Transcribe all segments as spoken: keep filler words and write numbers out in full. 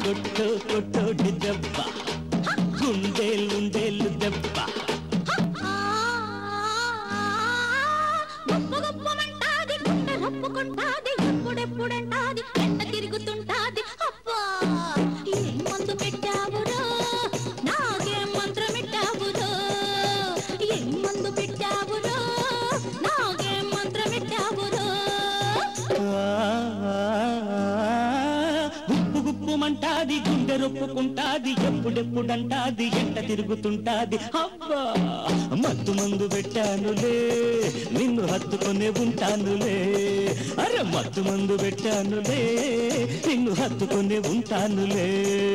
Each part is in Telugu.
కొట్టో కొట్టోడి దెబ్బ గుండేలుండేలు దెబ్బ ఒప్పుకుంటాది ఎప్పుడెప్పుడంటాది ఎంట తిరుగుతుంటాది అబ్బా ఏం మందు పెట్టావురో నాకేం మంత్రం పెట్టావురో ఏం మందు పెట్టావురో నాకేం మంత్రం పెట్టావురో గుప్పు గుప్పుమంటాది గుండె రొప్పుకుంటాది ఎప్పుడెప్పుడంటాది ఎంట తిరుగుతుంటాది అబ్బా మత్తు మందు పెట్టానులే నిన్ను హత్తుకొనే ఉంటానులే అరే మత్తు మందు పెట్టానులే నిన్ను హత్తుకొనే ఉంటానులే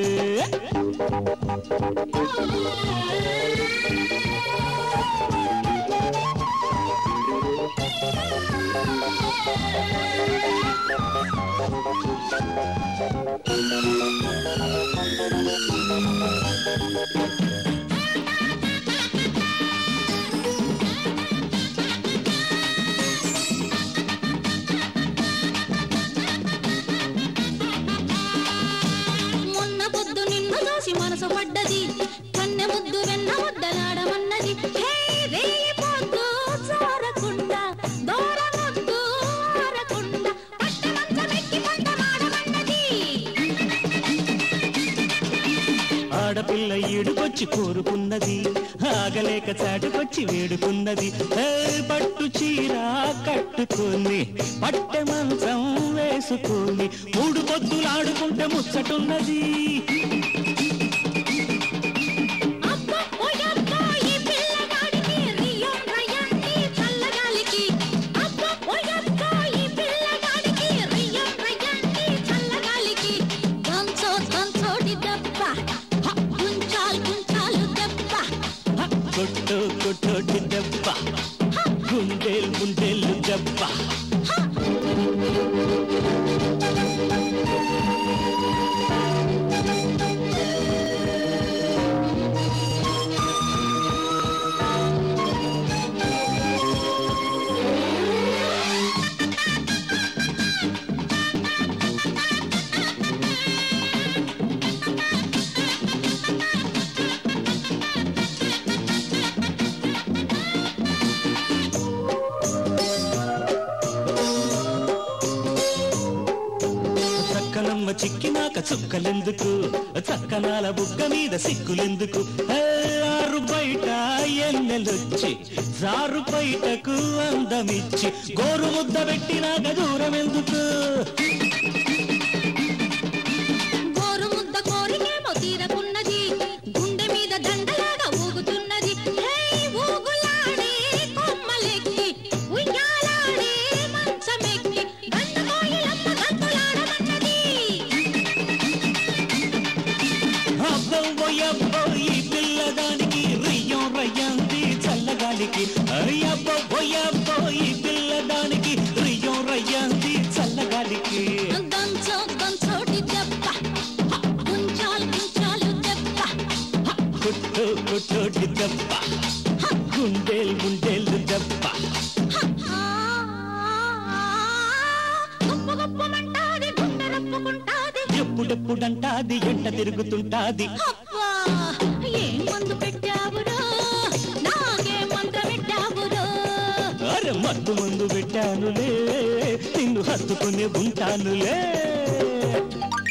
మనసు పడ్డది కన్నె ముద్దు వెన్న ముద్దలాడమన్నది పొద్దు చారకుండా దూర ముద్దు ఆరకుండా పట్టమంచమెక్కి పంటమాడమన్నది ఆడపిల్ల ఈడుకొచ్చి కోరుకున్నది ఆగలేక చాటుకొచ్చి వేడుకున్నది పట్టు చీర కట్టుకొని పట్టె మంచం వేసుకొని మూడు పొద్దులాడుకుంటే ముచ్చటున్నది కొట్టో కొట్టోడి దెబ్బ గుండెలు గుండెలు దెబ్బ చక్కనమ్మ చిక్కినాక చుక్కలెందుకు చక్కనాల బుగ్గ మీద సిక్కులెందుకు ఆరు బయట ఎన్నెలొచ్చి జారు బయటకు అందమిచ్చి గోరు ముద్ద పెట్టినాక దూరం ఎందుకు గోరు ముద్ద కోరికేమో తీరకున్నది గుండె మీద దండలాగా ఊగుతున్నది ఊగులాడే కొమ్మలెక్కి ఉయ్యాలాడే మంచమెక్కి గండకోయిలమ్మ గంతులాడమన్నది అబ్బో ఈ పిల్లదానికి రియ్యం రయ్యంది చల్లగాలికి అయ్యబ్బో ఈ పిల్లదానికి రియ్యం రయ్యంది చల్లగాలికి దంచో దంచోటి దెబ్బ గుంచాలు గుంచాలు దెబ్బ కొట్టో కొట్టోటి దెబ్బ గుండెలు గుండెలు దెబ్బ గొప్ప గొప్పమంటాది గుండె రప్పుకుంటాది ఎప్పుడెప్పుడంటాది ఎంట తిరుగుతుంటాది అబ్బా ఏం మందు పెట్టావురో నాకే మంత్రం పెట్టావురో అరే మత్తు మందు పెట్టానులే నిన్ను హత్తుకునే ఉంటానులే